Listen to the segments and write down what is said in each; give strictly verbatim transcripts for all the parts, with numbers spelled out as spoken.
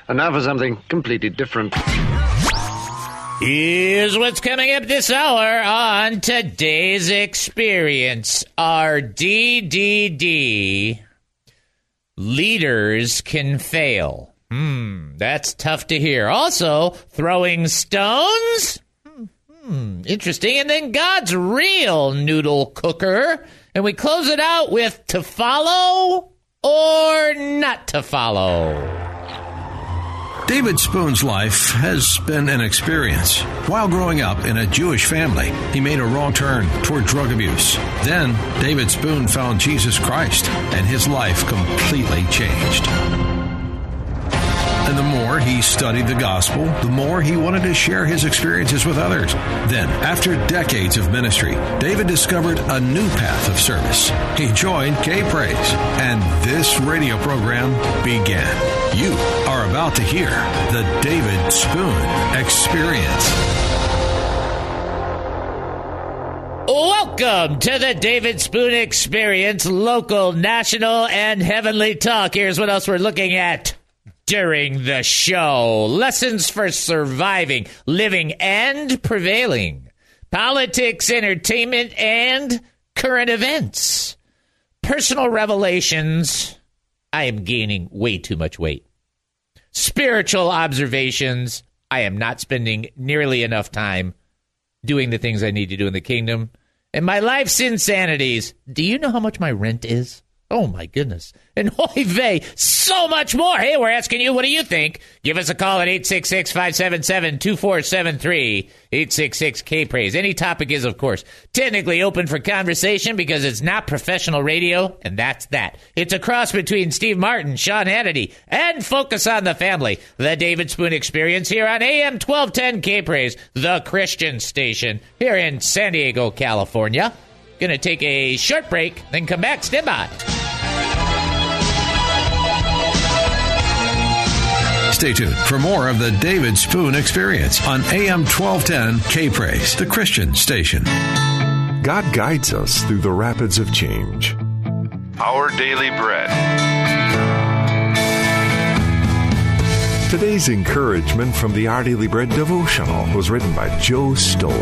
And now for something completely different. Here's what's coming up this hour on Today's Experience. Our D D D. Leaders can fail. Hmm, that's tough to hear. Also, throwing stones? Hmm, interesting. And then God's real noodle cooker. And we close it out with to follow or not to follow. David Spoon's life has been an experience. While growing up in a Jewish family, he made a wrong turn toward drug abuse. Then, David Spoon found Jesus Christ, and his life completely changed. And the more he studied the gospel, the more he wanted to share his experiences with others. Then, after decades of ministry, David discovered a new path of service. He joined K-Praise, and this radio program began. You are about to hear the David Spoon Experience. Welcome to the David Spoon Experience, local, national, and heavenly talk. Here's what else we're looking at during the show. Lessons for surviving, living, and prevailing. Politics, entertainment, and current events. Personal revelations. I am gaining way too much weight. Spiritual observations. I am not spending nearly enough time doing the things I need to do in the kingdom. And my life's insanities. Do you know how much my rent is? Oh, my goodness. And hoy vey, so much more. Hey, we're asking you, what do you think? Give us a call at eight six six, five seven seven, two four seven three, eight six six, K-Praise. Any topic is, of course, technically open for conversation because it's not professional radio, and that's that. It's a cross between Steve Martin, Sean Hannity, and Focus on the Family. The David Spoon Experience here on A M twelve ten K-Praise, the Christian station here in San Diego, California. Going to take a short break, then come back. Stand by. Stay tuned for more of the David Spoon Experience on A M twelve ten K-Praise, the Christian station. God guides us through the rapids of change. Our Daily Bread. Today's encouragement from the Our Daily Bread devotional was written by Joe Stoll.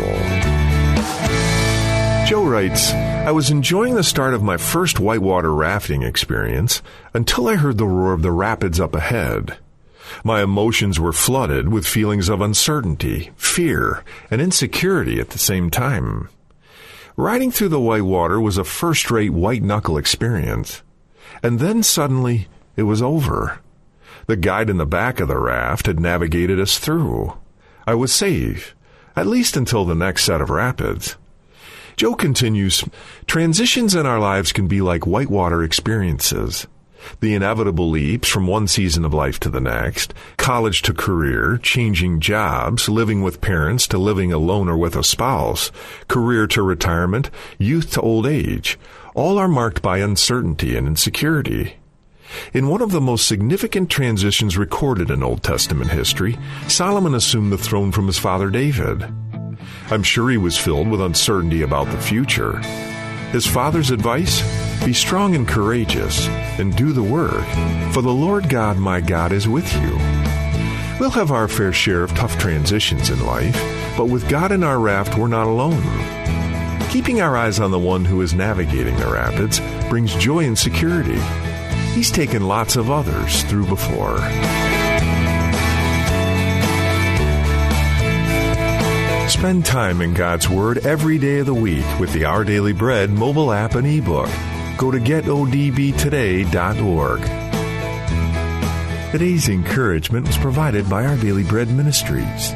Joe writes, I was enjoying the start of my first whitewater rafting experience until I heard the roar of the rapids up ahead. My emotions were flooded with feelings of uncertainty, fear, and insecurity at the same time. Riding through the whitewater was a first-rate white-knuckle experience. And then suddenly, it was over. The guide in the back of the raft had navigated us through. I was safe, at least until the next set of rapids. Joe continues, transitions in our lives can be like whitewater experiences. The inevitable leaps from one season of life to the next, college to career, changing jobs, living with parents to living alone or with a spouse, career to retirement, youth to old age, all are marked by uncertainty and insecurity. In one of the most significant transitions recorded in Old Testament history, Solomon assumed the throne from his father David. I'm sure he was filled with uncertainty about the future. His father's advice? Be strong and courageous, and do the work, for the Lord God, my God, is with you. We'll have our fair share of tough transitions in life, but with God in our raft, we're not alone. Keeping our eyes on the one who is navigating the rapids brings joy and security. He's taken lots of others through before. Spend time in God's Word every day of the week with the Our Daily Bread mobile app and ebook. Go to get o d b today dot org. Today's encouragement was provided by Our Daily Bread Ministries.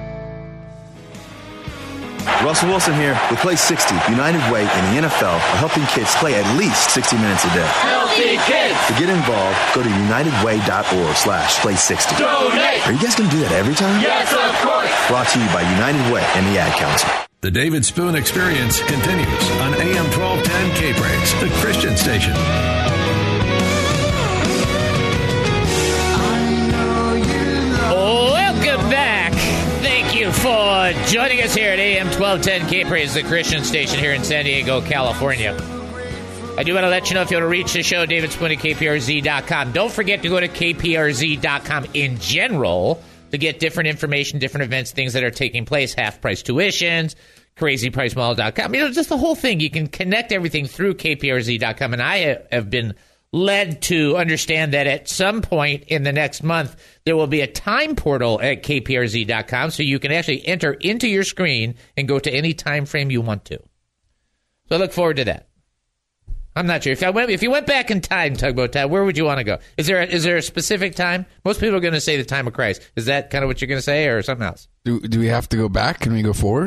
Russell Wilson here with Play sixty, United Way and the N F L are helping kids play at least sixty minutes a day. Healthy kids! To get involved, go to unitedway.org slash play 60. Donate! Are you guys going to do that every time? Yes, of course! Brought to you by United Way and the Ad Council. The David Spoon Experience continues on A M twelve ten K-Praise, the Christian station. Welcome back. Thank you for joining us here at A M twelve ten K-Praise, the Christian station here in San Diego, California. I do want to let you know if you want to reach the show, David Spoon at K P R Z dot com. Don't forget to go to K P R Z dot com in general to get different information, different events, things that are taking place, half-price tuitions, crazy price mall dot com. You know, just the whole thing. You can connect everything through K P R Z dot com, and I have been led to understand that at some point in the next month, there will be a time portal at K P R Z dot com, so you can actually enter into your screen and go to any time frame you want to. So I look forward to that. I'm not sure. If I went, if you went back in time, Tugboat Time, where would you want to go? Is there a, is there a specific time? Most people are going to say the time of Christ. Is that kind of what you're going to say, or something else? Do do we have to go back? Can we go forward?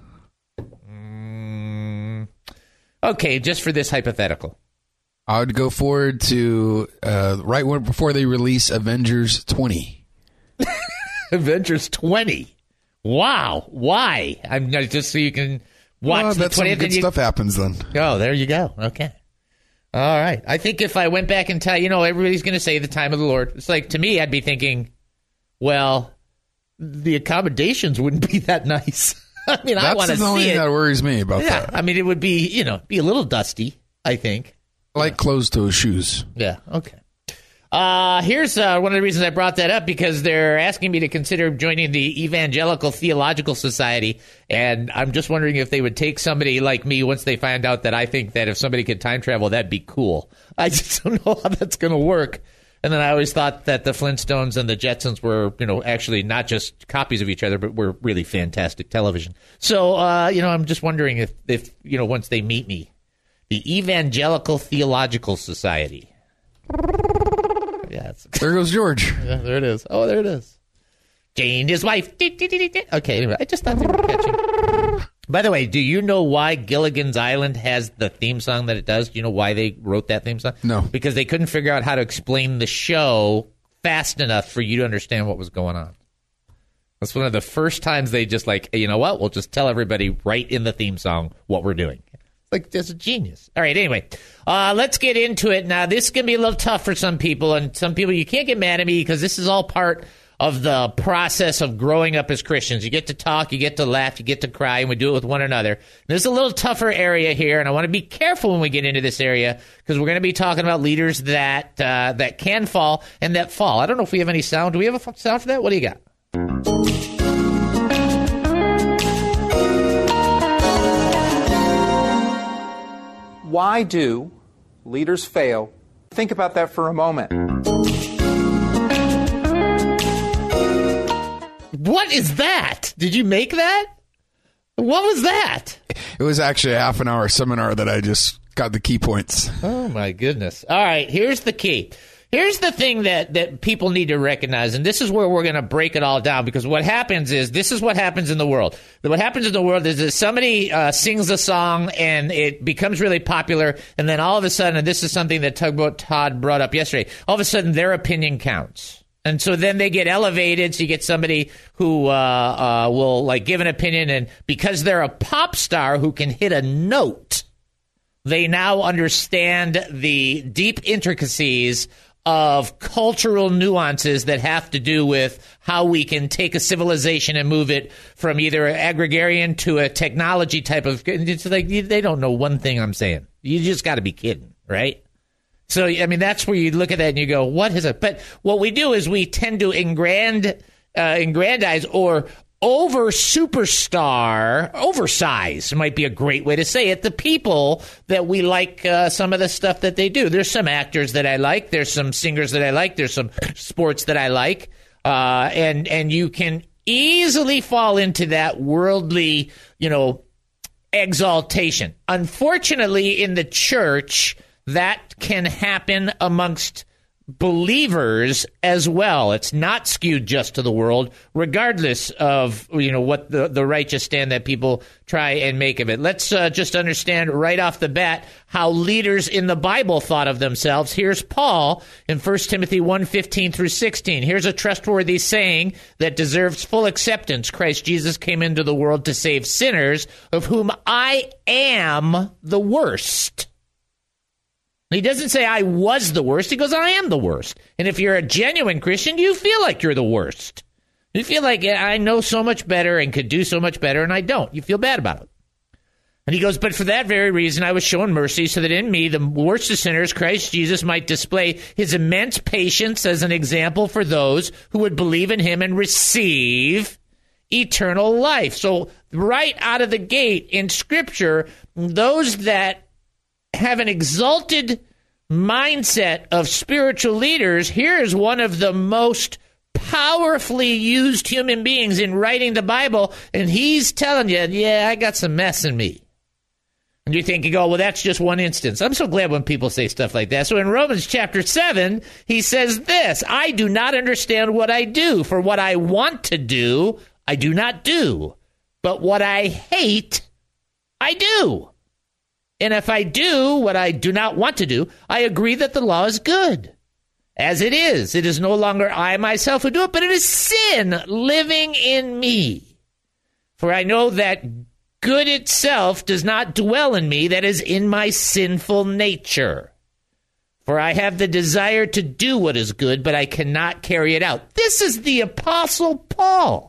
Mm, okay, just for this hypothetical. I would go forward to uh, right when, before they release Avengers twenty. Avengers twenty. Wow. Why? I'm just so you can watch well, the that's twentieth. Some good you... stuff happens then. Oh, there you go. Okay. All right. I think if I went back and tell, you know, everybody's going to say the time of the Lord. It's like, to me, I'd be thinking, well, the accommodations wouldn't be that nice. I mean, that's I want to see it. That's the only thing that worries me about yeah, that. I mean, it would be, you know, be a little dusty, I think. Like yeah. closed-toe shoes. Yeah, okay. Uh, here's uh, one of the reasons I brought that up, because they're asking me to consider joining the Evangelical Theological Society, and I'm just wondering if they would take somebody like me once they find out that I think that if somebody could time travel, that'd be cool. I just don't know how that's going to work. And then I always thought that the Flintstones and the Jetsons were, you know, actually not just copies of each other, but were really fantastic television. So, uh, you know, I'm just wondering if, if, you know, once they meet me, the Evangelical Theological Society. Yeah, there goes George. Yeah, there it is. Oh, there it is. Jane, his wife. Okay, anyway, I just thought they were catching. By the way, do you know why Gilligan's Island has the theme song that it does? Do you know why they wrote that theme song? No. Because they couldn't figure out how to explain the show fast enough for you to understand what was going on. That's one of the first times they just like, hey, you know what? We'll just tell everybody right in the theme song what we're doing. Like, that's a genius. All right, anyway, uh, let's get into it. Now, this is going to be a little tough for some people, and some people, you can't get mad at me because this is all part of the process of growing up as Christians. You get to talk, you get to laugh, you get to cry, and we do it with one another. And this is a little tougher area here, and I want to be careful when we get into this area because we're going to be talking about leaders that uh, that can fall and that fall. I don't know if we have any sound. Do we have a sound for that? What do you got? Why do leaders fail? Think about that for a moment. What is that? Did you make that? What was that? It was actually a half an hour seminar that I just got the key points. Oh, my goodness. All right, here's the key. Here's the thing that, that people need to recognize, and this is where we're going to break it all down, because what happens is, this is what happens in the world. What happens in the world is that somebody uh, sings a song, and it becomes really popular, and then all of a sudden, and this is something that Tugboat Todd brought up yesterday, all of a sudden their opinion counts. And so then they get elevated, so you get somebody who uh, uh, will like give an opinion, and because they're a pop star who can hit a note, they now understand the deep intricacies of cultural nuances that have to do with how we can take a civilization and move it from either an agrarian to a technology type of... It's like, they don't know one thing I'm saying. You just got to be kidding, right? So, I mean, that's where you look at that and you go, what is it? But what we do is we tend to engrand, uh, aggrandize or over superstar, oversize might be a great way to say it, the people that we like uh, some of the stuff that they do. There's some actors that I like. There's some singers that I like. There's some sports that I like. Uh, and, and you can easily fall into that worldly, you know, exaltation. Unfortunately, in the church, that can happen amongst believers as well. It's not skewed just to the world, regardless of, you know, what the, the righteous stand that people try and make of it. Let's uh, just understand right off the bat how leaders in the Bible thought of themselves. Here's Paul in First Timothy one fifteen through sixteen. Here's a trustworthy saying that deserves full acceptance. Christ Jesus came into the world to save sinners, of whom I am the worst. He doesn't say I was the worst. He goes, I am the worst. And if you're a genuine Christian, you feel like you're the worst. You feel like I know so much better and could do so much better, and I don't. You feel bad about it. And he goes, but for that very reason, I was shown mercy so that in me, the worst of sinners, Christ Jesus might display his immense patience as an example for those who would believe in him and receive eternal life. So right out of the gate in Scripture, those that have an exalted mindset of spiritual leaders, here is one of the most powerfully used human beings in writing the Bible, and he's telling you, yeah, I got some mess in me. And you think, you go, well, that's just one instance. I'm so glad when people say stuff like that. So in Romans chapter seven, he says this, I do not understand what I do, for what I want to do, I do not do. But what I hate, I do. And if I do what I do not want to do, I agree that the law is good. As it is, it is no longer I myself who do it, but it is sin living in me. For I know that good itself does not dwell in me, that is in my sinful nature. For I have the desire to do what is good, but I cannot carry it out. This is the Apostle Paul.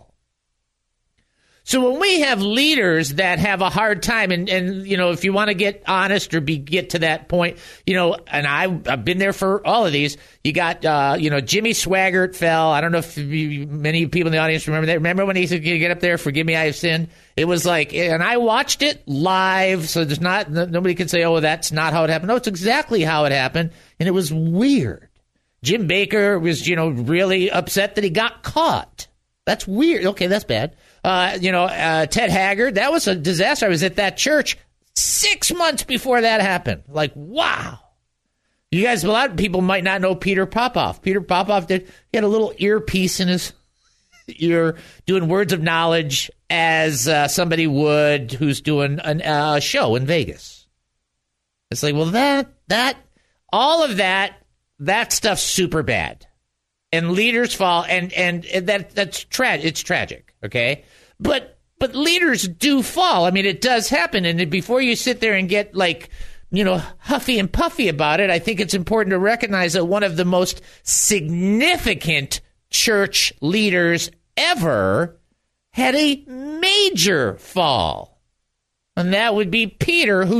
So when we have leaders that have a hard time, and, and you know, if you want to get honest or be get to that point, you know, and I, I've been there for all of these, you got, uh, you know, Jimmy Swaggart fell. I don't know if you, many people in the audience remember that. Remember when he said, get up there, forgive me, I have sinned? It was like, and I watched it live, so there's not, nobody can say, oh, that's not how it happened. No, it's exactly how it happened, and it was weird. Jim Baker was, you know, really upset that he got caught. That's weird. Okay, that's bad. Uh, you know, uh, Ted Haggard, that was a disaster. I was at that church six months before that happened. Like, wow. You guys, a lot of people might not know Peter Popoff. Peter Popoff did, he had a little earpiece in his ear doing words of knowledge as uh, somebody would who's doing a uh, show in Vegas. It's like, well, that, that, all of that, that stuff's super bad. And leaders fall, and, and, and that that's tra- it's tragic, okay? But but leaders do fall. I mean, it does happen. And before you sit there and get, like, you know, huffy and puffy about it, I think it's important to recognize that one of the most significant church leaders ever had a major fall. And that would be Peter, who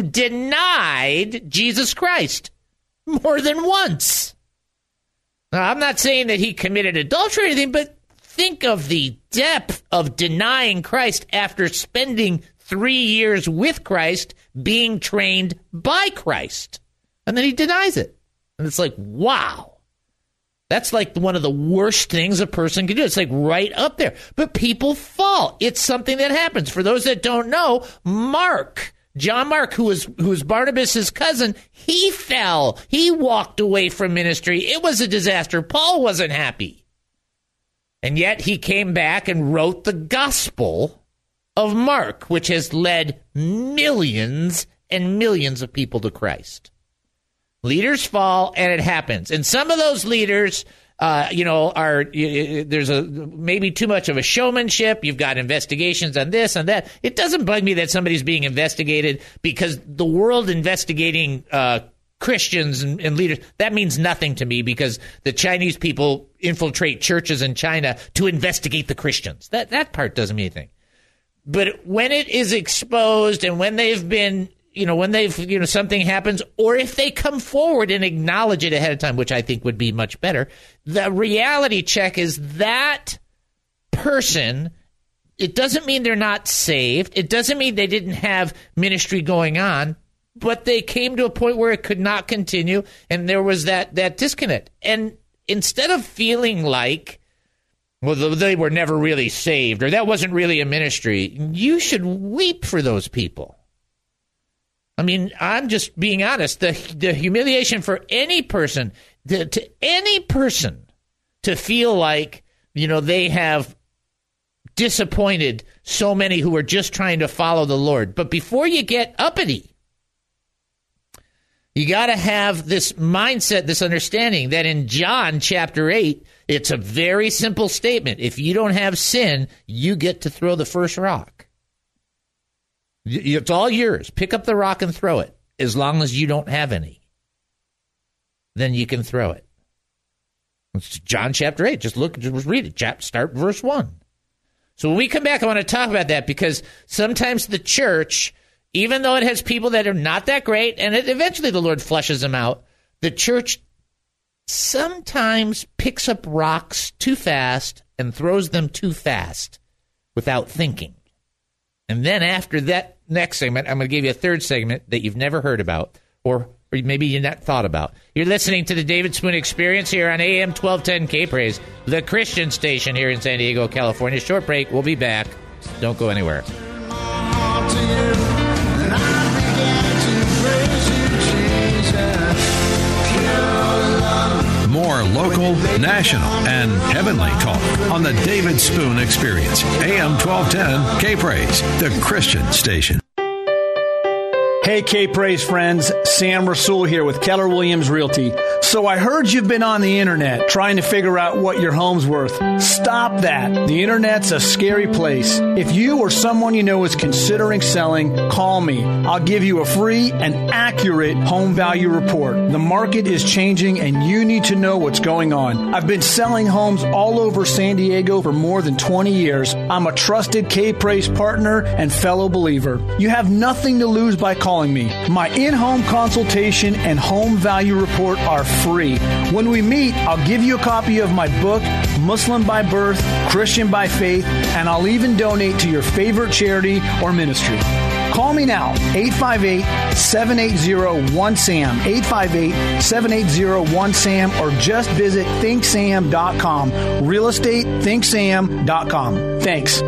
denied Jesus Christ more than once. Now, I'm not saying that he committed adultery or anything, but think of the depth of denying Christ after spending three years with Christ, being trained by Christ. And then he denies it. And it's like, wow. That's like one of the worst things a person can do. It's like right up there. But people fall. It's something that happens. For those that don't know, Mark, John Mark, who was who was Barnabas' cousin, he fell. He walked away from ministry. It was a disaster. Paul wasn't happy. And yet he came back and wrote the Gospel of Mark, which has led millions and millions of people to Christ. Leaders fall, and it happens. And some of those leaders, uh, you know, are there's a maybe too much of a showmanship. You've got investigations on this and that. It doesn't bug me that somebody's being investigated, because the world investigating uh, Christians and, and leaders, that means nothing to me, because the Chinese people infiltrate churches in China to investigate the Christians. That that part doesn't mean anything. But when it is exposed, and when they've been, you know, when they've, you know, something happens, or if they come forward and acknowledge it ahead of time, which I think would be much better, the reality check is that person, it doesn't mean they're not saved. It doesn't mean they didn't have ministry going on, but they came to a point where it could not continue, and there was that, that disconnect. And instead of feeling like, well, they were never really saved, or that wasn't really a ministry, you should weep for those people. I mean, I'm just being honest. The the humiliation for any person, to, to any person, to feel like, you know, they have disappointed so many who are just trying to follow the Lord. But before you get uppity, you got to have this mindset, this understanding that in John chapter eight, it's a very simple statement. If you don't have sin, you get to throw the first rock. It's all yours. Pick up the rock and throw it, as long as you don't have any. Then you can throw it. It's John chapter eight. Just look, just read it. Start verse one. So when we come back, I want to talk about that, because sometimes the church even though it has people that are not that great, and it, eventually the Lord flushes them out, the church sometimes picks up rocks too fast and throws them too fast without thinking. And then after that next segment, I'm going to give you a third segment that you've never heard about, or, or maybe you've not thought about. You're listening to the David Spoon Experience here on A M twelve ten K-Praise, the Christian station here in San Diego, California. Short break. We'll be back. Don't go anywhere. More local, national, and heavenly talk on the David Spoon Experience. A M twelve ten K-Praise, the Christian station. Hey, K-Praise friends, Sam Rasul here with Keller Williams Realty. So I heard you've been on the internet trying to figure out what your home's worth. Stop that. The internet's a scary place. If you or someone you know is considering selling, call me. I'll give you a free and accurate home value report. The market is changing and you need to know what's going on. I've been selling homes all over San Diego for more than twenty years. I'm a trusted K-Praise partner and fellow believer. You have nothing to lose by calling me. My in-home consultation and home value report are free. When we meet, I'll give you a copy of my book, Muslim by Birth, Christian by Faith, and I'll even donate to your favorite charity or ministry. Call me now, eight five eight, seven eight zero, one S A M, eight five eight, seven eight zero, one S A M, or just visit think sam dot com, real estate think sam dot com. Thanks.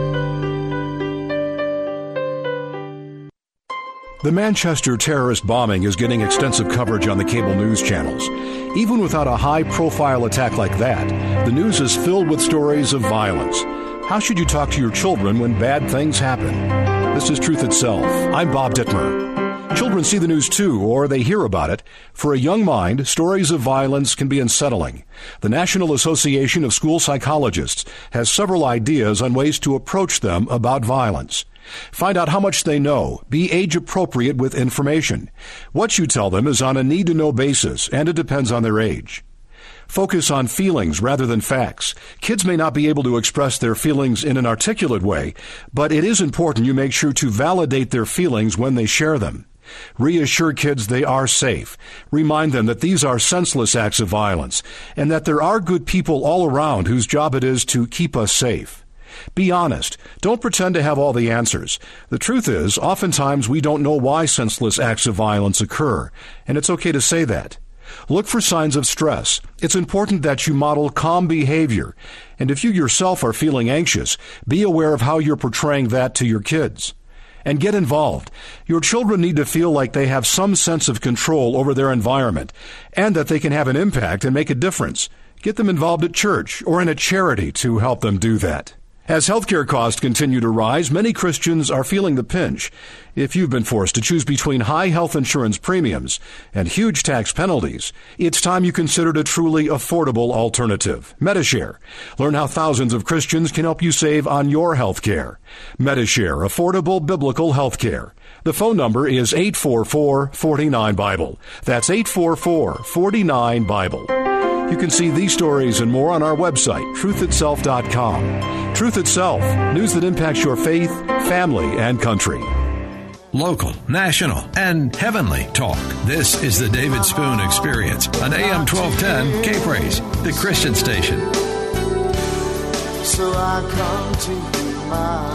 The Manchester terrorist bombing is getting extensive coverage on the cable news channels. Even without a high-profile attack like that, the news is filled with stories of violence. How should you talk to your children when bad things happen? This is Truth Itself. I'm Bob Dittmer. Children see the news too, or they hear about it. For a young mind, stories of violence can be unsettling. The National Association of School Psychologists has several ideas on ways to approach them about violence. Find out how much they know. Be age-appropriate with information. What you tell them is on a need-to-know basis, and it depends on their age. Focus on feelings rather than facts. Kids may not be able to express their feelings in an articulate way, but it is important you make sure to validate their feelings when they share them. Reassure kids they are safe. Remind them that these are senseless acts of violence, and that there are good people all around whose job it is to keep us safe. Be honest. Don't pretend to have all the answers. The truth is, oftentimes we don't know why senseless acts of violence occur, and it's okay to say that. Look for signs of stress. It's important that you model calm behavior, and if you yourself are feeling anxious, be aware of how you're portraying that to your kids. And get involved. Your children need to feel like they have some sense of control over their environment, and that they can have an impact and make a difference. Get them involved at church or in a charity to help them do that. As healthcare costs continue to rise, many Christians are feeling the pinch. If you've been forced to choose between high health insurance premiums and huge tax penalties, it's time you considered a truly affordable alternative, Medishare. Learn how thousands of Christians can help you save on your health care. Medishare, affordable biblical health care. The phone number is eight four four, four nine, Bible. That's eight four four, four nine, Bible. You can see these stories and more on our website, truth itself dot com. Truth Itself, news that impacts your faith, family, and country. Local, national, and heavenly talk. This is the David Spoon Experience on A M twelve ten K-Praise, the Christian station. So I come to you, my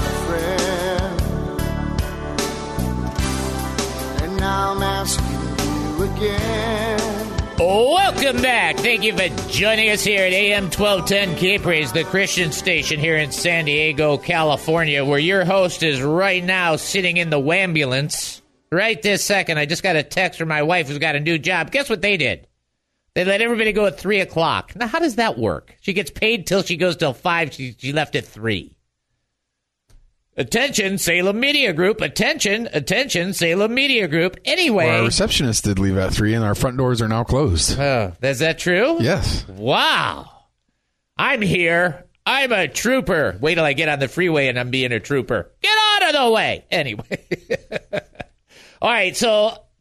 friend, and now I'm asking you again. Welcome back. Thank you for joining us here at A M twelve ten K-Praise, the Christian station here in San Diego, California, where your host is right now sitting in the wambulance. Right this second, I just got a text from my wife who's got a new job. Guess what they did? They let everybody go at three o'clock. Now, how does that work? She gets paid till she goes till five. She, she left at three. Attention, Salem Media Group. Attention, attention, Salem Media Group. Anyway. Well, our receptionist did leave at three, and our front doors are now closed. Oh, is that true? Yes. Wow. I'm here. I'm a trooper. Wait till I get on the freeway and I'm being a trooper. Get out of the way. Anyway. All right, so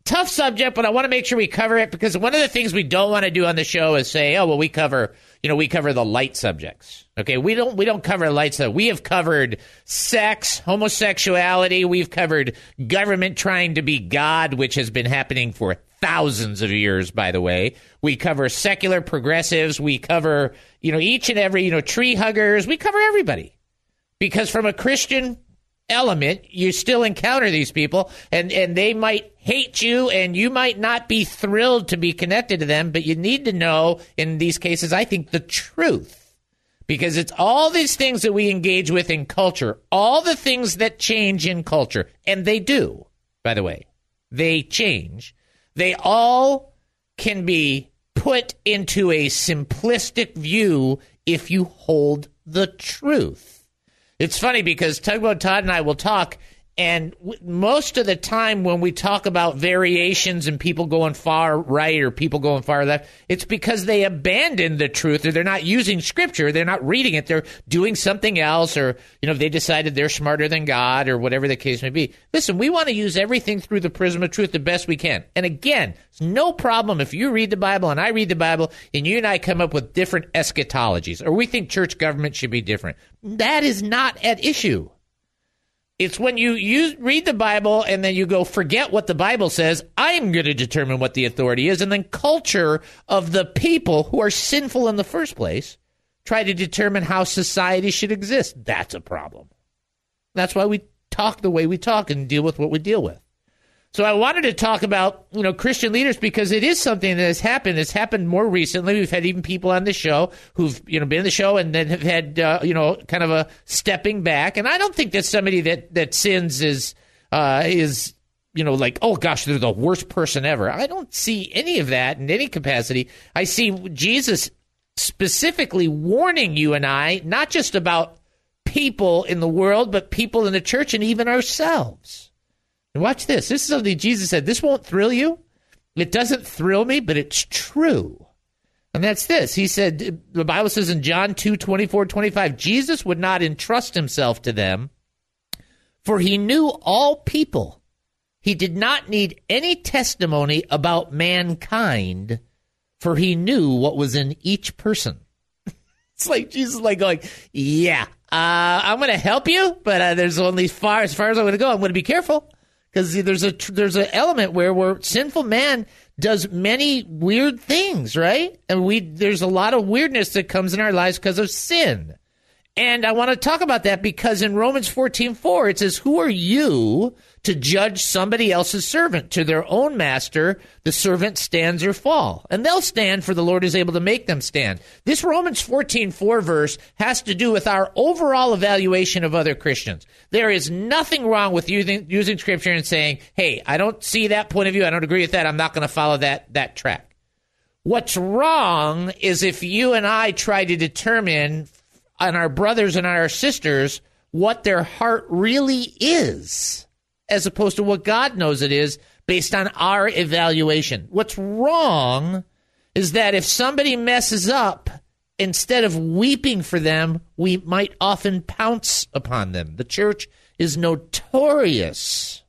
tough subject, but I want to make sure we cover it because one of the things we don't want to do on the show is say, oh, well, we cover, you know, we cover the light subjects. Okay, we don't we don't cover light stuff. We have covered sex, homosexuality. We've covered government trying to be God, which has been happening for thousands of years, by the way. We cover secular progressives. We cover, you know, each and every, you know, tree huggers. We cover everybody because from a Christian element, you still encounter these people and, and they might hate you and you might not be thrilled to be connected to them, but you need to know in these cases, I think, the truth. Because it's all these things that we engage with in culture, all the things that change in culture, and they do, by the way, they change. They all can be put into a simplistic view if you hold the truth. It's funny because Tugboat Todd and I will talk, and w- most of the time when we talk about variations and people going far right or people going far left, it's because they abandon the truth or they're not using scripture. They're not reading it. They're doing something else or, you know, they decided they're smarter than God or whatever the case may be. Listen, we want to use everything through the prism of truth the best we can. And again, it's no problem if you read the Bible and I read the Bible and you and I come up with different eschatologies or we think church government should be different. That is not at issue. It's when you, you read the Bible and then you go, forget what the Bible says. I'm going to determine what the authority is. And then culture of the people who are sinful in the first place try to determine how society should exist. That's a problem. That's why we talk the way we talk and deal with what we deal with. So I wanted to talk about, you know, Christian leaders because it is something that has happened. It's happened more recently. We've had even people on the show who've, you know, been in the show and then have had, uh, you know, kind of a stepping back. And I don't think that somebody that, that sins is, uh, is, you know, like, oh, gosh, they're the worst person ever. I don't see any of that in any capacity. I see Jesus specifically warning you and I, not just about people in the world, but people in the church and even ourselves. And watch this. This is something Jesus said. This won't thrill you. It doesn't thrill me, but it's true. And that's this. He said, the Bible says in John two, twenty-four, twenty-five, Jesus would not entrust himself to them, for he knew all people. He did not need any testimony about mankind, for he knew what was in each person. It's like Jesus like going, yeah, uh, I'm going to help you, but uh, there's only far as far as I'm going to go. I'm going to be careful. Because there's a there's an element where where sinful man does many weird things, right? And we there's a lot of weirdness that comes in our lives because of sin. And I want to talk about that because in Romans fourteen four, it says, who are you to judge somebody else's servant? To their own master, the servant stands or fall. And they'll stand, for the Lord is able to make them stand. This Romans fourteen four verse has to do with our overall evaluation of other Christians. There is nothing wrong with using, using Scripture and saying, hey, I don't see that point of view. I don't agree with that. I'm not going to follow that that track. What's wrong is if you and I try to determine on our brothers and our sisters what their heart really is, as opposed to what God knows it is based on our evaluation. What's wrong is that if somebody messes up, instead of weeping for them, we might often pounce upon them. The church is notorious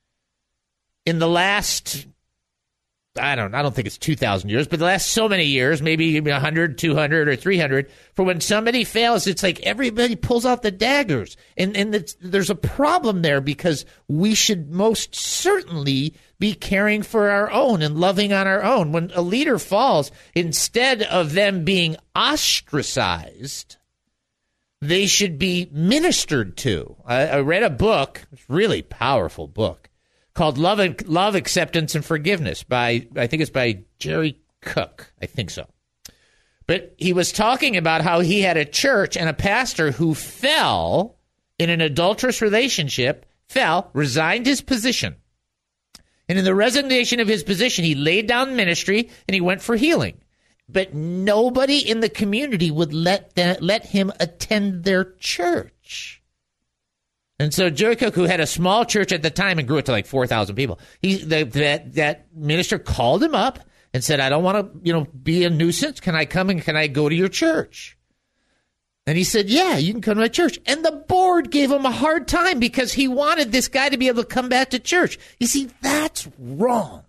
in the last, I don't I don't think it's two thousand years, but the last so many years, maybe one hundred, two hundred, or three hundred, for when somebody fails, it's like everybody pulls out the daggers. And, and it's, there's a problem there because we should most certainly be caring for our own and loving on our own. When a leader falls, instead of them being ostracized, they should be ministered to. I, I read a book, it's a really powerful book, called Love and Love, Acceptance, and Forgiveness by, I think it's by Jerry Cook. I think so. But he was talking about how he had a church and a pastor who fell in an adulterous relationship, fell, resigned his position. And in the resignation of his position, he laid down ministry and he went for healing. But nobody in the community would let that, let him attend their church. And so Jerry Cook, who had a small church at the time and grew it to like four thousand people, he the, that that minister called him up and said, I don't want to, you know, be a nuisance. Can I come and can I go to your church? And he said, yeah, you can come to my church. And the board gave him a hard time because he wanted this guy to be able to come back to church. You see, that's wrong.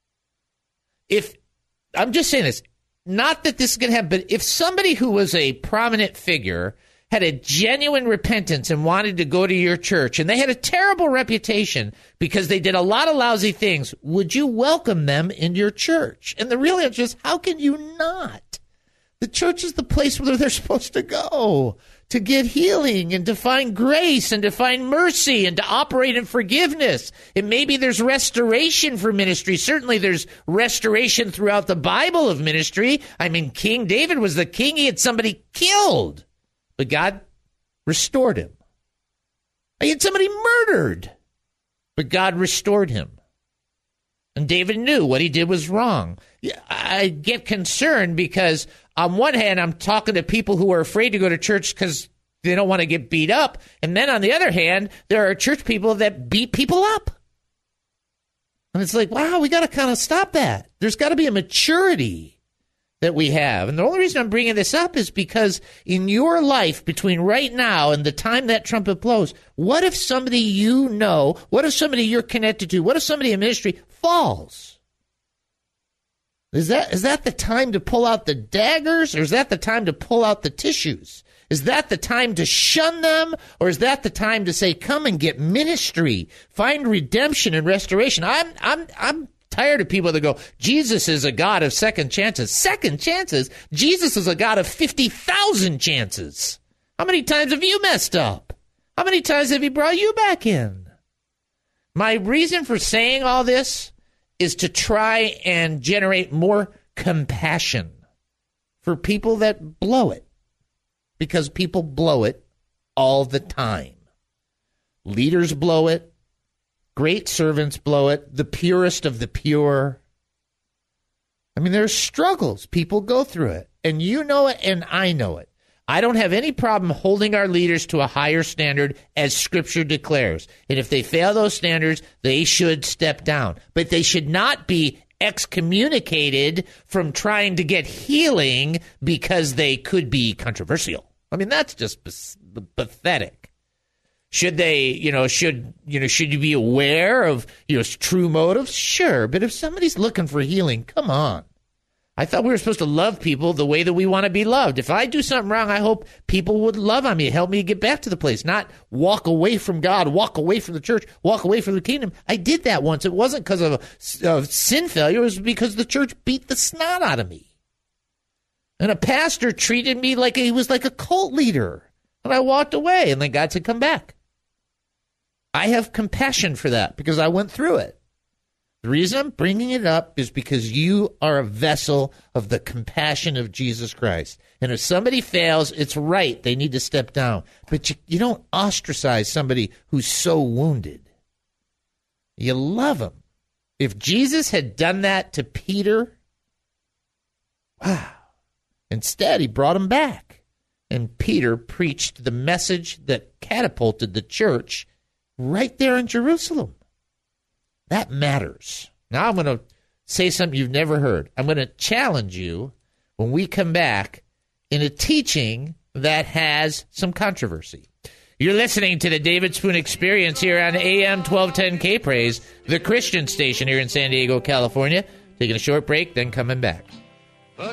If, I'm just saying this, not that this is going to happen, but if somebody who was a prominent figure had a genuine repentance and wanted to go to your church, and they had a terrible reputation because they did a lot of lousy things, would you welcome them in your church? And the real answer is, how can you not? The church is the place where they're supposed to go to get healing and to find grace and to find mercy and to operate in forgiveness. And maybe there's restoration for ministry. Certainly there's restoration throughout the Bible of ministry. I mean, King David was the king. He had somebody killed, but God restored him. He had somebody murdered, but God restored him. And David knew what he did was wrong. I get concerned because on one hand, I'm talking to people who are afraid to go to church because they don't want to get beat up. And then on the other hand, there are church people that beat people up. And it's like, wow, we got to kind of stop that. There's got to be a maturity that we have. And the only reason I'm bringing this up is because in your life between right now and the time that trumpet blows, what if somebody you know, what if somebody you're connected to, what if somebody in ministry falls? Is that is that the time to pull out the daggers, or is that the time to pull out the tissues? Is that the time to shun them, or is that the time to say, come and get ministry, find redemption and restoration? I'm I'm I'm tired of people that go, Jesus is a God of second chances. Second chances? Jesus is a God of fifty thousand chances. How many times have you messed up? How many times have he brought you back in? My reason for saying all this is to try and generate more compassion for people that blow it, because people blow it all the time. Leaders blow it. Great servants blow it. The purest of the pure. I mean, there's struggles. People go through it. And you know it, and I know it. I don't have any problem holding our leaders to a higher standard as Scripture declares. And if they fail those standards, they should step down. But they should not be excommunicated from trying to get healing because they could be controversial. I mean, that's just p- pathetic. Should they, you know, should, you know, should you be aware of, you know, true motives? Sure. But if somebody's looking for healing, come on. I thought we were supposed to love people the way that we want to be loved. If I do something wrong, I hope people would love on me, help me get back to the place, not walk away from God, walk away from the church, walk away from the kingdom. I did that once. It wasn't because of, of sin failure. It was because the church beat the snot out of me. And a pastor treated me like he was like a cult leader. And I walked away, and then God said, come back. I have compassion for that because I went through it. The reason I'm bringing it up is because you are a vessel of the compassion of Jesus Christ. And if somebody fails, it's right. They need to step down. But you, you don't ostracize somebody who's so wounded. You love them. If Jesus had done that to Peter, wow. Instead, he brought him back. And Peter preached the message that catapulted the church right there in Jerusalem. That matters. Now I'm going to say something you've never heard. I'm going to challenge you when we come back in a teaching that has some controversy. You're listening to the David Spoon Experience here on A M twelve ten K-Praise, the Christian station here in San Diego, California. Taking a short break, then coming back. But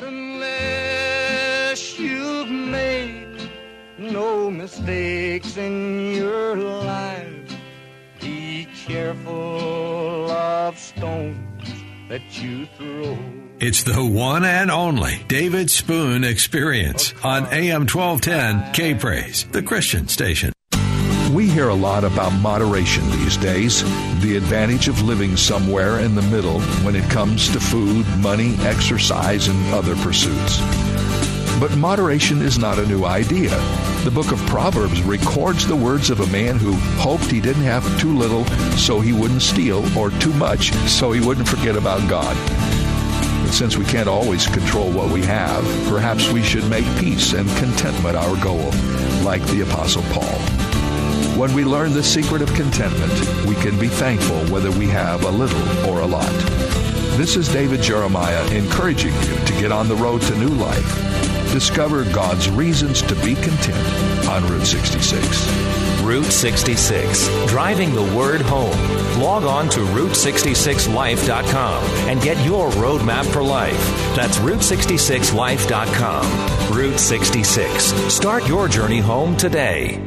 unless you've made no mistakes in your life, be careful of stones that you throw. It's the one and only David Spoon Experience on A M twelve ten K-Praise, the Christian station. We hear a lot about moderation these days, the advantage of living somewhere in the middle when it comes to food, money, exercise, and other pursuits. But moderation is not a new idea. The book of Proverbs records the words of a man who hoped he didn't have too little so he wouldn't steal, or too much so he wouldn't forget about God. But since we can't always control what we have, perhaps we should make peace and contentment our goal, like the Apostle Paul. When we learn the secret of contentment, we can be thankful whether we have a little or a lot. This is David Jeremiah encouraging you to get on the road to new life. Discover God's reasons to be content on Route sixty-six. Route sixty-six, driving the word home. Log on to route sixty-six life dot com and get your roadmap for life. That's route sixty-six life dot com. Route sixty-six. Start your journey home today.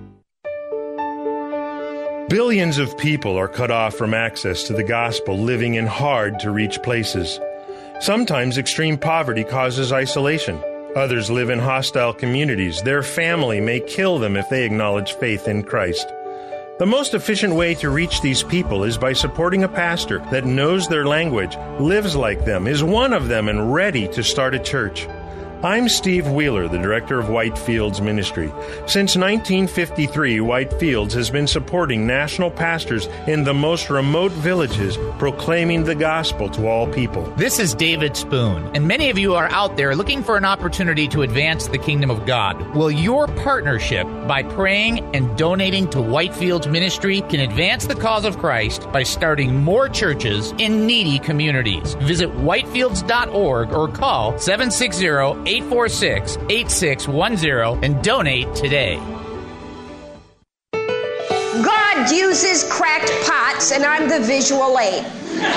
Billions of people are cut off from access to the gospel, living in hard-to-reach places. Sometimes extreme poverty causes isolation. Others live in hostile communities. Their family may kill them if they acknowledge faith in Christ. The most efficient way to reach these people is by supporting a pastor that knows their language, lives like them, is one of them, and ready to start a church. I'm Steve Wheeler, the director of Whitefields Ministry. Since nineteen fifty-three, Whitefields has been supporting national pastors in the most remote villages, proclaiming the gospel to all people. This is David Spoon, and many of you are out there looking for an opportunity to advance the kingdom of God. Well, your partnership by praying and donating to Whitefields Ministry can advance the cause of Christ by starting more churches in needy communities. Visit whitefields dot org or call seven six zero, eight four six, eight six one zero and donate today. God uses cracked pots, and I'm the visual aid.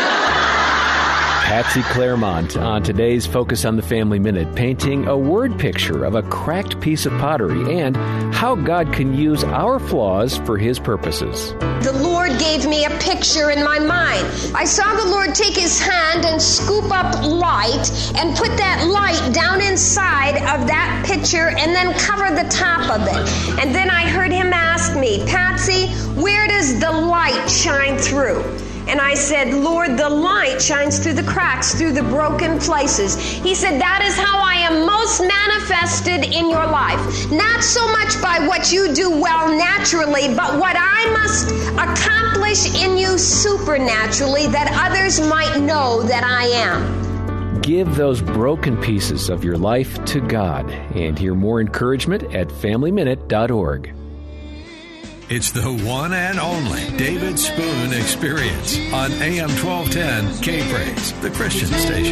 Patsy Claremont on today's Focus on the Family Minute, painting a word picture of a cracked piece of pottery and how God can use our flaws for His purposes. The Lord gave me a picture in my mind. I saw the Lord take His hand and scoop up light and put that light down inside of that picture and then cover the top of it. And then I heard Him ask me, Patsy, where does the light shine through? And I said, Lord, the light shines through the cracks, through the broken places. He said, that is how I am most manifested in your life. Not so much by what you do well naturally, but what I must accomplish in you supernaturally, that others might know that I am. Give those broken pieces of your life to God and hear more encouragement at family minute dot org. It's the one and only David Spoon Experience on A M twelve ten K-Praise, the Christian station.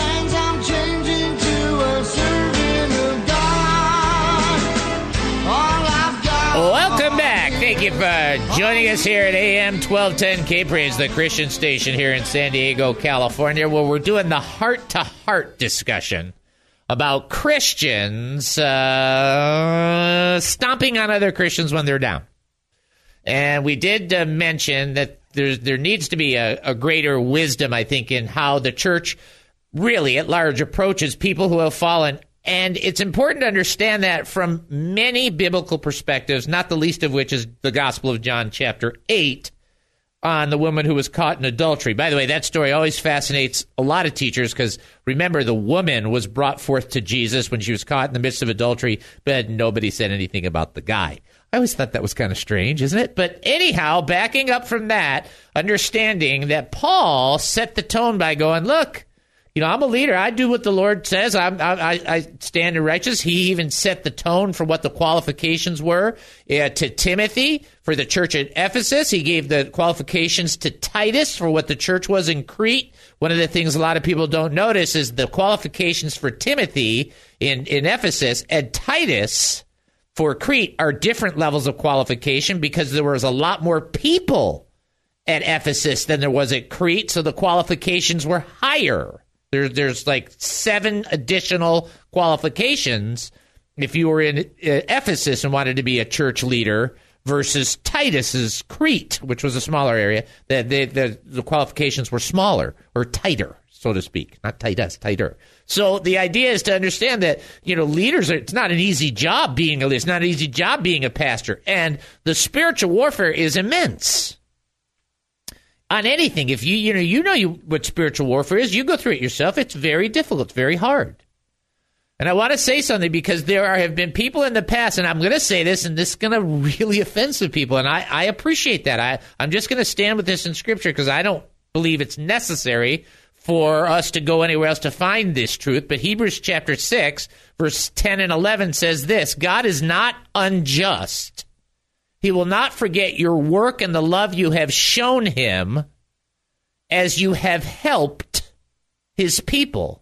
Welcome back. Thank you for joining us here at A M twelve ten K-Praise, the Christian station here in San Diego, California, where we're doing the heart-to-heart discussion about Christians uh, stomping on other Christians when they're down. And we did uh, mention that there, there needs to be a, a greater wisdom, I think, in how the church really at large approaches people who have fallen. And it's important to understand that from many biblical perspectives, not the least of which is the Gospel of John chapter eight on the woman who was caught in adultery. By the way, that story always fascinates a lot of teachers because, remember, the woman was brought forth to Jesus when she was caught in the midst of adultery, but nobody said anything about the guy. I always thought that was kind of strange, isn't it? But anyhow, backing up from that, understanding that Paul set the tone by going, look, you know, I'm a leader. I do what the Lord says. I'm, I, I stand in righteousness. He even set the tone for what the qualifications were uh, to Timothy for the church at Ephesus. He gave the qualifications to Titus for what the church was in Crete. One of the things a lot of people don't notice is the qualifications for Timothy in, in Ephesus and Titus for Crete are different levels of qualification because there was a lot more people at Ephesus than there was at Crete, so the qualifications were higher. There, there's like seven additional qualifications if you were in uh, Ephesus and wanted to be a church leader versus Titus's Crete, which was a smaller area. The, the, the, the qualifications were smaller or tighter, so to speak. Not Titus, tighter. So the idea is to understand that, you know, leaders, are, it's not an easy job being a leader. It's not an easy job being a pastor. And the spiritual warfare is immense. On anything, if you you know you know you, what spiritual warfare is, you go through it yourself. It's very difficult. It's very hard. And I want to say something because there are, have been people in the past, and I'm going to say this, and this is going to really offend some people, and I, I appreciate that. I, I'm just going to stand with this in Scripture because I don't believe it's necessary for us to go anywhere else to find this truth. But Hebrews chapter six, verse ten and eleven says this, God is not unjust. He will not forget your work and the love you have shown him as you have helped his people.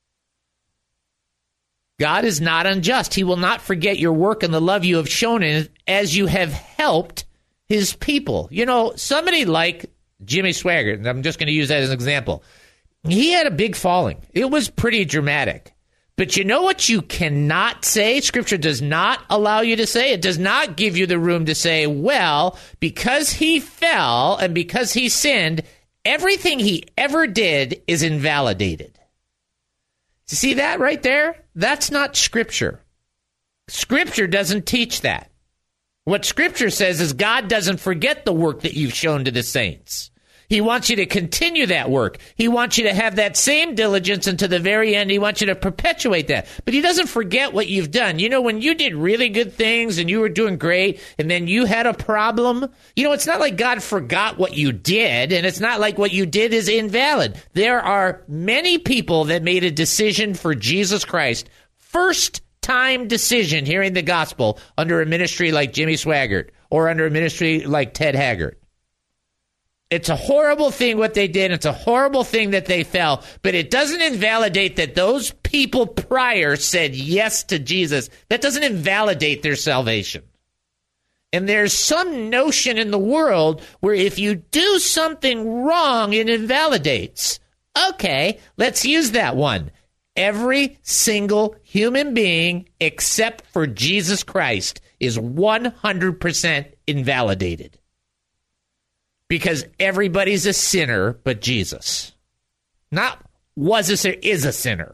God is not unjust. He will not forget your work and the love you have shown in it as you have helped his people. You know, somebody like Jimmy Swaggart, and I'm just going to use that as an example. He had a big falling. It was pretty dramatic. But you know what you cannot say? Scripture does not allow you to say. It does not give you the room to say, well, because he fell and because he sinned, everything he ever did is invalidated. You see that right there? That's not Scripture. Scripture doesn't teach that. What Scripture says is God doesn't forget the work that you've shown to the saints. He wants you to continue that work. He wants you to have that same diligence until the very end. He wants you to perpetuate that. But he doesn't forget what you've done. You know, when you did really good things and you were doing great and then you had a problem, you know, it's not like God forgot what you did, and it's not like what you did is invalid. There are many people that made a decision for Jesus Christ, first time decision hearing the gospel under a ministry like Jimmy Swaggart or under a ministry like Ted Haggard. It's a horrible thing what they did. It's a horrible thing that they fell, but it doesn't invalidate that those people prior said yes to Jesus. That doesn't invalidate their salvation. And there's some notion in the world where if you do something wrong, it invalidates. Okay, let's use that one. Every single human being except for Jesus Christ is one hundred percent invalidated. Because everybody's a sinner but Jesus. Not was a sinner, is a sinner.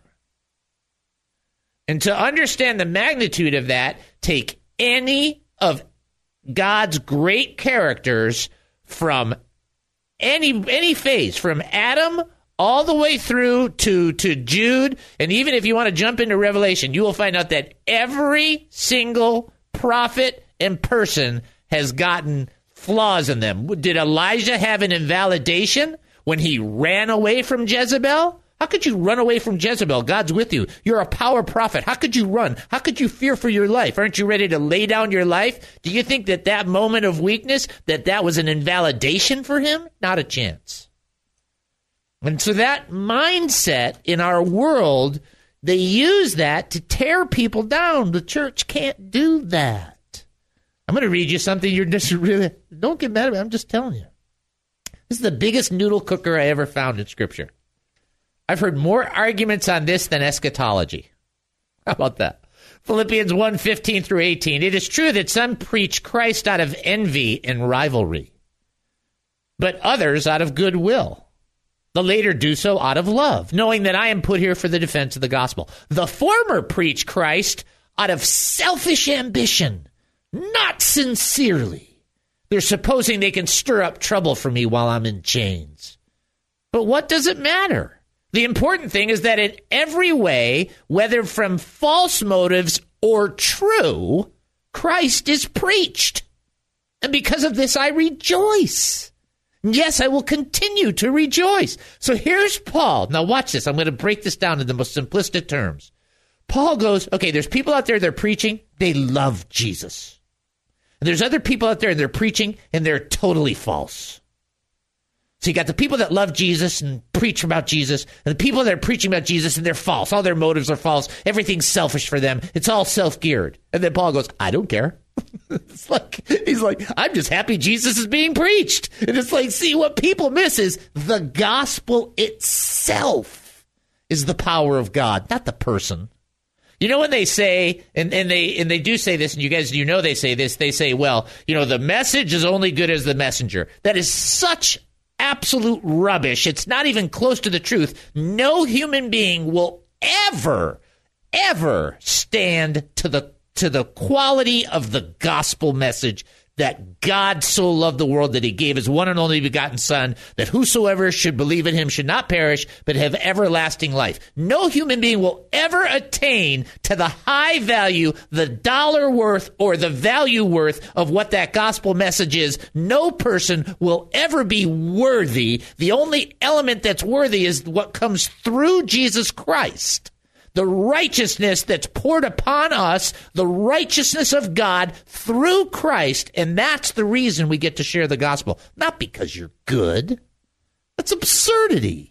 And to understand the magnitude of that, take any of God's great characters from any any phase, from Adam all the way through to, to Jude, and even if you want to jump into Revelation, you will find out that every single prophet and person has gotten flaws in them. Did Elijah have an invalidation when he ran away from Jezebel? How could you run away from Jezebel? God's with you. You're a power prophet. How could you run? How could you fear for your life? Aren't you ready to lay down your life? Do you think that that moment of weakness, that that was an invalidation for him? Not a chance. And so that mindset in our world, they use that to tear people down. The church can't do that. I'm going to read you something you're just really, don't get mad at me. I'm just telling you. This is the biggest noodle cooker I ever found in Scripture. I've heard more arguments on this than eschatology. How about that? Philippians one, fifteen through eighteen. It is true that some preach Christ out of envy and rivalry, but others out of goodwill. The later do so out of love, knowing that I am put here for the defense of the gospel. The former preach Christ out of selfish ambition, not sincerely. They're supposing they can stir up trouble for me while I'm in chains. But what does it matter? The important thing is that in every way, whether from false motives or true, Christ is preached. And because of this, I rejoice. Yes, I will continue to rejoice. So here's Paul. Now watch this. I'm going to break this down in the most simplistic terms. Paul goes, okay, there's people out there that are preaching. They love Jesus. And there's other people out there and they're preaching and they're totally false. So you got the people that love Jesus and preach about Jesus, and the people that are preaching about Jesus and they're false. All their motives are false. Everything's selfish for them. It's all self-geared. And then Paul goes, I don't care. It's like, he's like, I'm just happy Jesus is being preached. And it's like, see, what people miss is the gospel itself is the power of God, not the person. You know when they say, and, and they and they do say this, and you guys, you know they say this, they say, well, you know, the message is only good as the messenger. That is such absolute rubbish. It's not even close to the truth. No human being will ever, ever stand to the to the quality of the gospel message that God so loved the world that he gave his one and only begotten Son, that whosoever should believe in him should not perish, but have everlasting life. No human being will ever attain to the high value, the dollar worth, or the value worth of what that gospel message is. No person will ever be worthy. The only element that's worthy is what comes through Jesus Christ. The righteousness that's poured upon us, the righteousness of God through Christ, and that's the reason we get to share the gospel. Not because you're good. That's absurdity.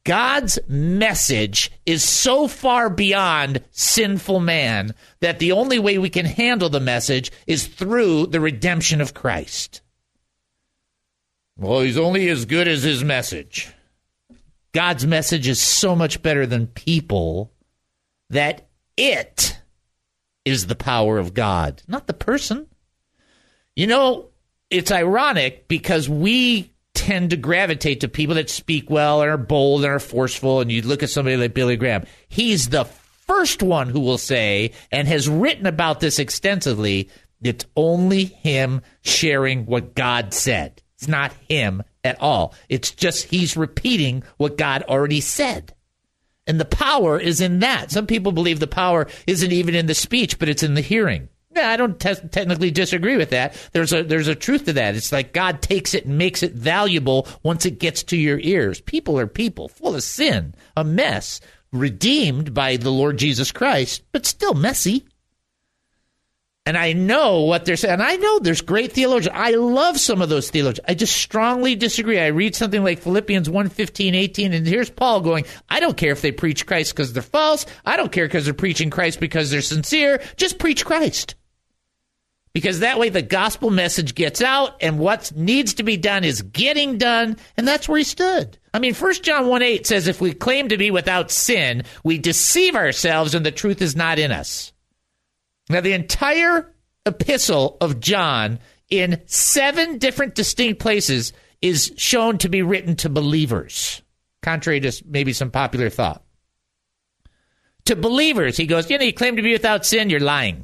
God's message is so far beyond sinful man that the only way we can handle the message is through the redemption of Christ. Well, he's only as good as his message. God's message is so much better than people that it is the power of God, not the person. You know, it's ironic because we tend to gravitate to people that speak well and are bold and are forceful, and you look at somebody like Billy Graham. He's the first one who will say, and has written about this extensively, it's only him sharing what God said. It's not him at all. It's just he's repeating what God already said. And the power is in that. Some people believe the power isn't even in the speech, but it's in the hearing. Yeah, I don't te- technically disagree with that. There's a there's a truth to that. It's like God takes it and makes it valuable once it gets to your ears. People are people, full of sin, a mess, redeemed by the Lord Jesus Christ, but still messy. And I know what they're saying. And I know there's great theologians. I love some of those theologians. I just strongly disagree. I read something like Philippians one fifteen, eighteen, and here's Paul going, I don't care if they preach Christ because they're false. I don't care because they're preaching Christ because they're sincere. Just preach Christ. Because that way the gospel message gets out, and what needs to be done is getting done, and that's where he stood. I mean, First John one eight says, if we claim to be without sin, we deceive ourselves and the truth is not in us. Now, the entire epistle of John in seven different distinct places is shown to be written to believers, contrary to maybe some popular thought. To believers, he goes, you know, you claim to be without sin, you're lying.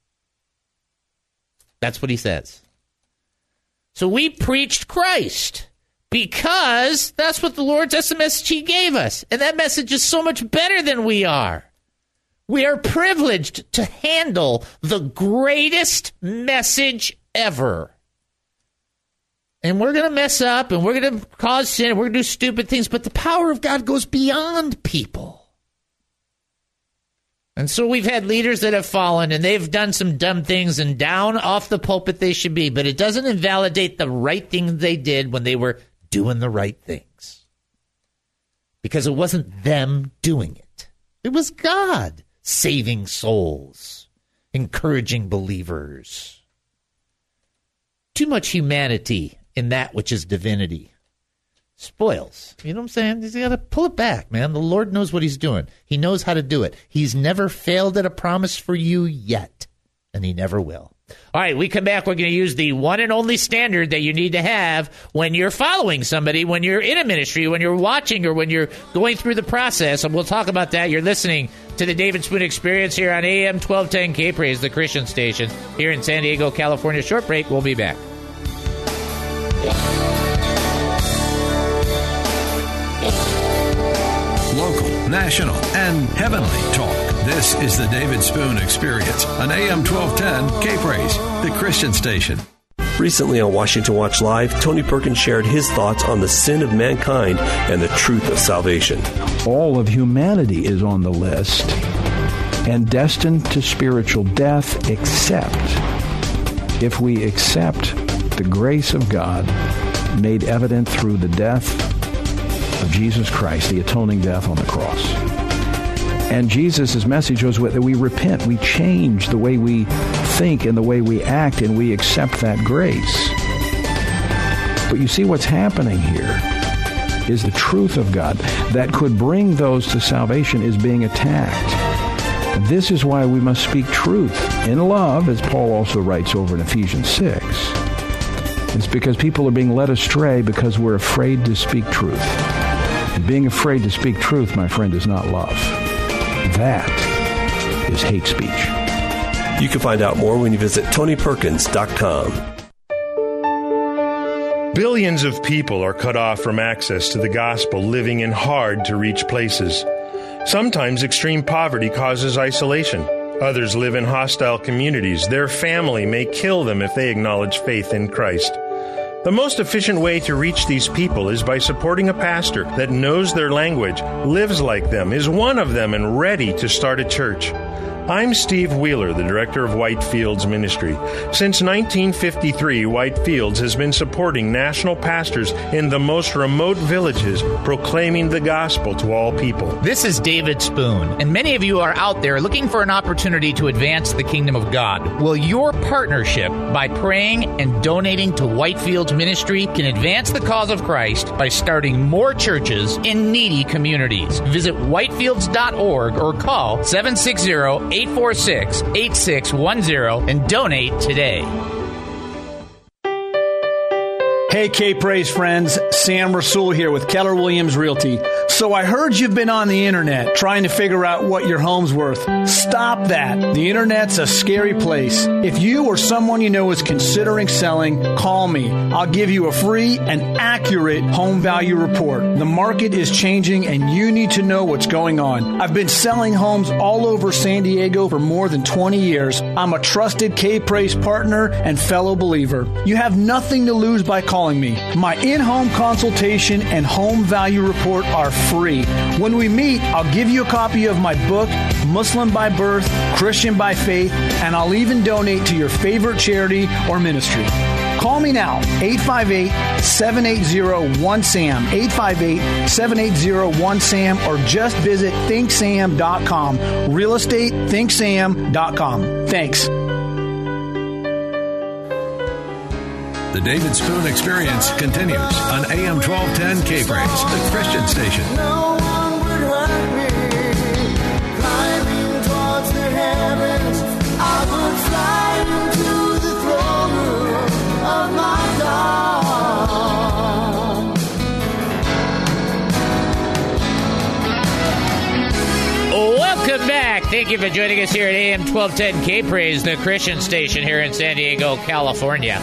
That's what he says. So we preached Christ because that's what the Lord, that's the message he gave us. And that message is so much better than we are. We are privileged to handle the greatest message ever. And we're going to mess up and we're going to cause sin and we're going to do stupid things, but the power of God goes beyond people. And so we've had leaders that have fallen and they've done some dumb things and down off the pulpit they should be, but it doesn't invalidate the right thing they did when they were doing the right things. Because it wasn't them doing it. It was God saving souls, encouraging believers. Too much humanity in that which is divinity spoils. You know what I'm saying? He's got to pull it back, man. The Lord knows what he's doing. He knows how to do it. He's never failed at a promise for you yet, and he never will. All right, we come back. We're going to use the one and only standard that you need to have when you're following somebody, when you're in a ministry, when you're watching, or when you're going through the process, and we'll talk about that. You're listening to the David Spoon Experience here on A M twelve ten K-Praise, the Christian station here in San Diego, California. Short break. We'll be back. Local, national, and heavenly talk. This is the David Spoon Experience on A M twelve ten K-Praise, the Christian station. Recently on Washington Watch Live, Tony Perkins shared his thoughts on the sin of mankind and the truth of salvation. All of humanity is on the list and destined to spiritual death, except if we accept the grace of God made evident through the death of Jesus Christ, the atoning death on the cross. And Jesus' message was that we repent, we change the way we think and the way we act, and we accept that grace. But you see what's happening here is the truth of God that could bring those to salvation is being attacked. This is why we must speak truth in love, as Paul also writes over in Ephesians six. It's because people are being led astray because we're afraid to speak truth. And being afraid to speak truth, my friend, is not love. That is hate speech. You can find out more when you visit tony perkins dot com. Billions of people are cut off from access to the gospel, living in hard-to-reach places. Sometimes extreme poverty causes isolation. Others live in hostile communities. Their family may kill them if they acknowledge faith in Christ. The most efficient way to reach these people is by supporting a pastor that knows their language, lives like them, is one of them, and ready to start a church. I'm Steve Wheeler, the director of Whitefields Ministry. Since nineteen fifty-three, Whitefields has been supporting national pastors in the most remote villages, proclaiming the gospel to all people. This is David Spoon, and many of you are out there looking for an opportunity to advance the kingdom of God. Well, your partnership by praying and donating to Whitefields Ministry can advance the cause of Christ by starting more churches in needy communities. Visit whitefields dot org or call seven six zero, eight four six, eight six one zero and donate today. Hey, K-Praise friends, Sam Rasul here with Keller Williams Realty. So I heard you've been on the internet trying to figure out what your home's worth. Stop that. The internet's a scary place. If you or someone you know is considering selling, call me. I'll give you a free and accurate home value report. The market is changing and you need to know what's going on. I've been selling homes all over San Diego for more than twenty years. I'm a trusted K-Praise partner and fellow believer. You have nothing to lose by calling me. My in-home consultation and home value report are free. When we meet, I'll give you a copy of my book, Muslim by Birth, Christian by Faith, and I'll even donate to your favorite charity or ministry. Call me now, eight five eight, seven eight zero, one S A M, eight five eight, seven eight zero, one S A M, or just visit think sam dot com, real estate think sam dot com. Thanks. The David Spoon Experience continues on A M twelve ten K-Praise, the Christian station. No one would hurt me. Climbing towards the heavens, I would fly into the throne room of my God. Welcome back. Thank you for joining us here at A M twelve ten K-Praise, the Christian station here in San Diego, California.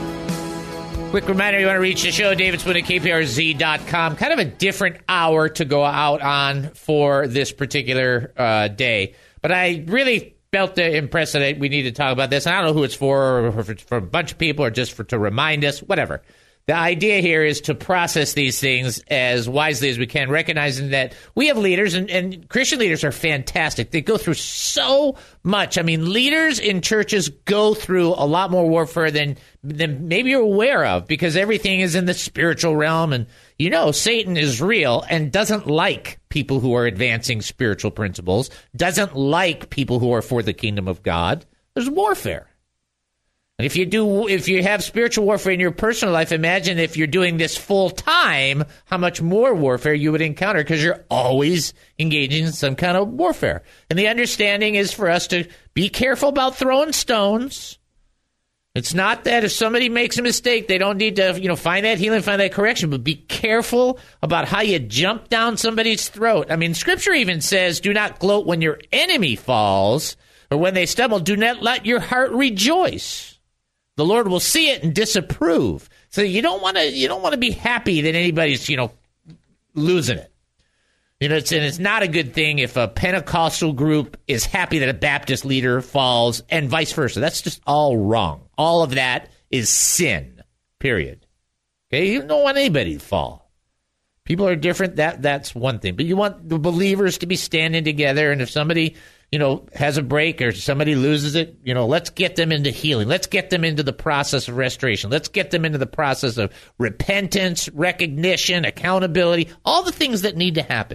Quick reminder, you want to reach the show, David Spoon at K P R Z dot com. Kind of a different hour to go out on for this particular uh, day. But I really felt the impressed that we need to talk about this. And I don't know who it's for, or for, for a bunch of people, or just for to remind us, whatever. The idea here is to process these things as wisely as we can, recognizing that we have leaders, and, and Christian leaders are fantastic. They go through so much. I mean, leaders in churches go through a lot more warfare than, than maybe you're aware of, because everything is in the spiritual realm. And, you know, Satan is real and doesn't like people who are advancing spiritual principles, doesn't like people who are for the kingdom of God. There's warfare. And if you do, if you have spiritual warfare in your personal life, imagine if you're doing this full time, how much more warfare you would encounter, because you're always engaging in some kind of warfare. And the understanding is for us to be careful about throwing stones. It's not that if somebody makes a mistake, they don't need to, you know, find that healing, find that correction, but be careful about how you jump down somebody's throat. I mean, Scripture even says, do not gloat when your enemy falls, or when they stumble. Do not let your heart rejoice. The Lord will see it and disapprove. So you don't want to you don't want to be happy that anybody's, you know, losing it. You know, it's, and it's not a good thing if a Pentecostal group is happy that a Baptist leader falls, and vice versa. That's just all wrong. All of that is sin, period. Okay, you don't want anybody to fall. People are different. That that's one thing. But you want the believers to be standing together, and if somebody, you know, has a break or somebody loses it, you know, let's get them into healing. Let's get them into the process of restoration. Let's get them into the process of repentance, recognition, accountability, all the things that need to happen.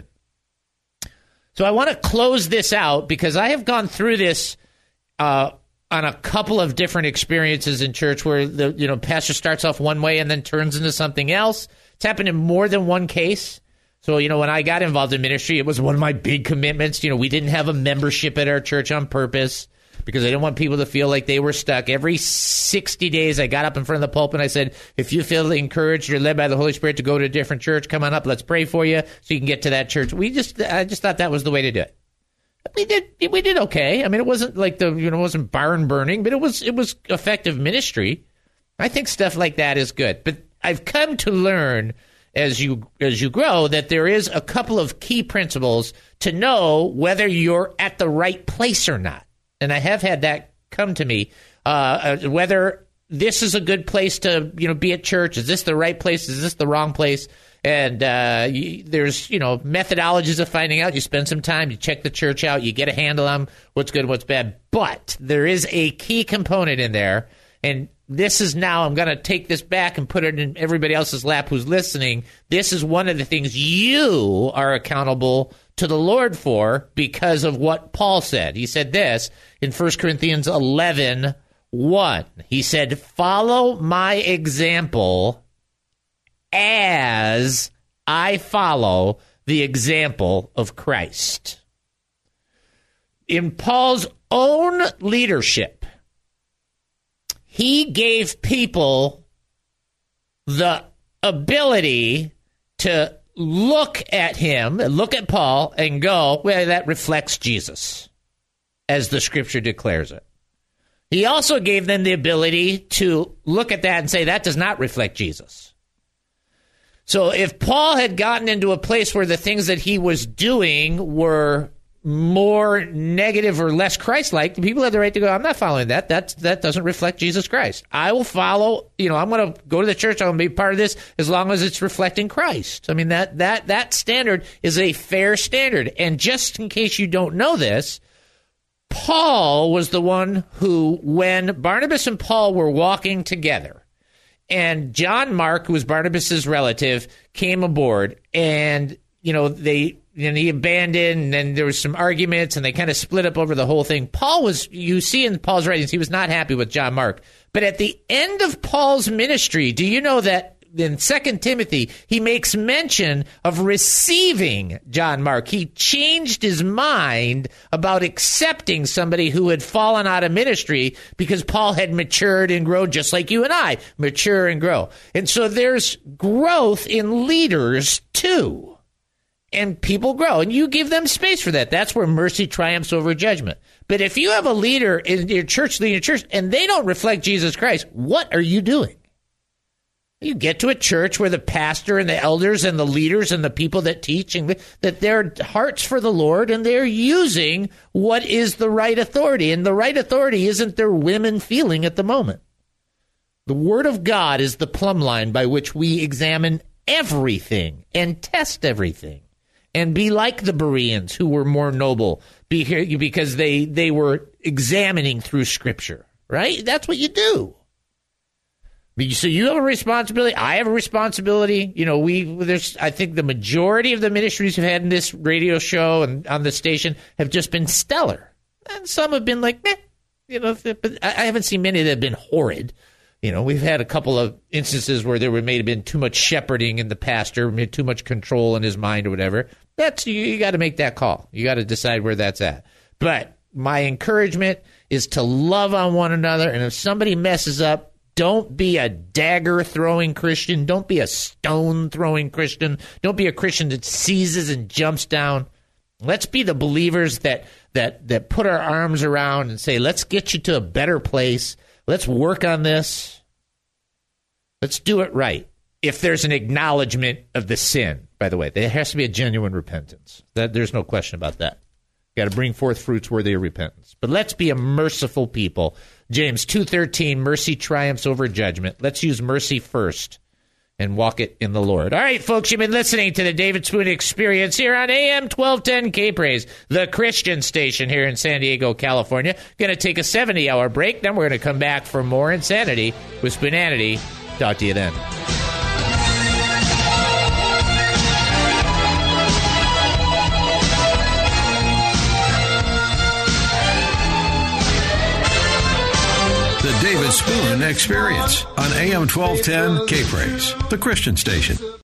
So I want to close this out because I have gone through this uh, on a couple of different experiences in church where the, you know, pastor starts off one way and then turns into something else. It's happened in more than one case. So, you know, when I got involved in ministry, it was one of my big commitments. You know, we didn't have a membership at our church on purpose because I didn't want people to feel like they were stuck. Every sixty days, I got up in front of the pulpit and I said, if you feel encouraged, you're led by the Holy Spirit to go to a different church, come on up, let's pray for you so you can get to that church. We just, I just thought that was the way to do it. We did, we did okay. I mean, it wasn't like the, you know, it wasn't barn burning, but it was, it was effective ministry. I think stuff like that is good. But I've come to learn as you as you grow that there is a couple of key principles to know whether you're at the right place or not. And I have had that come to me, uh, uh, whether this is a good place to, you know, be at church. Is this the right place? Is this the wrong place? And uh, you, there's, you know, methodologies of finding out. You spend some time, you check the church out, you get a handle on what's good and what's bad. But there is a key component in there, and this is now, I'm going to take this back and put it in everybody else's lap who's listening. This is one of the things you are accountable to the Lord for because of what Paul said. He said this in First Corinthians eleven one. He said, follow my example as I follow the example of Christ. In Paul's own leadership, he gave people the ability to look at him, look at Paul, and go, well, that reflects Jesus, as the scripture declares it. He also gave them the ability to look at that and say, that does not reflect Jesus. So if Paul had gotten into a place where the things that he was doing were more negative or less Christ-like, the people have the right to go, I'm not following that. That, that doesn't reflect Jesus Christ. I will follow, you know, I'm going to go to the church, I'm going to be part of this as long as it's reflecting Christ. I mean, that, that, that standard is a fair standard. And just in case you don't know this, Paul was the one who, when Barnabas and Paul were walking together, and John Mark, who was Barnabas's relative, came aboard, and, you know, they, and he abandoned, and then there was some arguments, and they kind of split up over the whole thing. Paul was, you see in Paul's writings, he was not happy with John Mark. But at the end of Paul's ministry, do you know that in Second Timothy, he makes mention of receiving John Mark? He changed his mind about accepting somebody who had fallen out of ministry because Paul had matured and grown just like you and I mature and grow. And so there's growth in leaders too. And people grow, and you give them space for that. That's where mercy triumphs over judgment. But if you have a leader in your church, leading your church, and they don't reflect Jesus Christ, what are you doing? You get to a church where the pastor and the elders and the leaders and the people that teach, and that their hearts for the Lord, and they're using what is the right authority. And the right authority isn't their whim and feeling at the moment. The Word of God is the plumb line by which we examine everything and test everything. And be like the Bereans, who were more noble because they, they were examining through Scripture, right? That's what you do. So you have a responsibility. I have a responsibility. You know, we there's. I think the majority of the ministries we've had in this radio show and on the station have just been stellar, and some have been like, meh. You know, but I haven't seen many that have been horrid. You know, we've had a couple of instances where there may have been too much shepherding in the pastor, too much control in his mind or whatever. That's, you, you got to make that call. You got to decide where that's at. But my encouragement is to love on one another. And if somebody messes up, don't be a dagger-throwing Christian. Don't be a stone-throwing Christian. Don't be a Christian that seizes and jumps down. Let's be the believers that that that put our arms around and say, let's get you to a better place. Let's work on this. Let's do it right. If there's an acknowledgement of the sin, by the way, there has to be a genuine repentance. That, there's no question about that. You got to bring forth fruits worthy of repentance. But let's be a merciful people. James two thirteen, mercy triumphs over judgment. Let's use mercy first and walk it in the Lord. All right, folks, you've been listening to the David Spoon Experience here on A M twelve ten K-Praise, the Christian station here in San Diego, California. Going to take a seventy-hour break. Then we're going to come back for more insanity with Spoonanity. Talk to you then. The David Spoon Experience on A M twelve ten K-Praise, the Christian station.